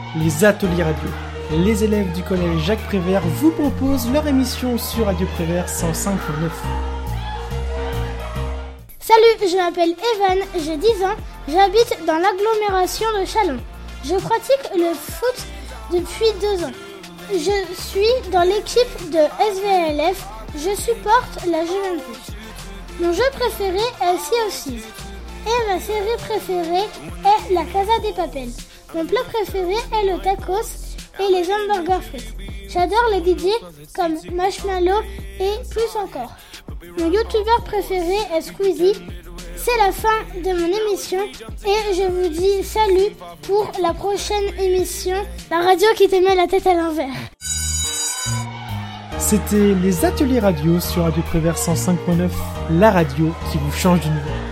les ateliers radio. Les élèves du collège Jacques Prévert vous proposent leur émission sur Radio Prévert 105.9. Salut, je m'appelle Evan, j'ai 10 ans, j'habite dans l'agglomération de Châlons. Je pratique le foot depuis 2 ans. Je suis dans l'équipe de SVLF, je supporte la Juventus. Mon jeu préféré est Sea of Thieves et ma série préférée est La Casa de Papel. Mon plat préféré est le tacos et les hamburgers frites. J'adore les DJ comme Marshmallow et plus encore. Mon youtubeur préféré est Squeezie. C'est la fin de mon émission et je vous dis salut pour la prochaine émission, la radio qui te met la tête à l'envers. C'était les ateliers radio sur Radio Prévert 105.9, la radio qui vous change d'univers.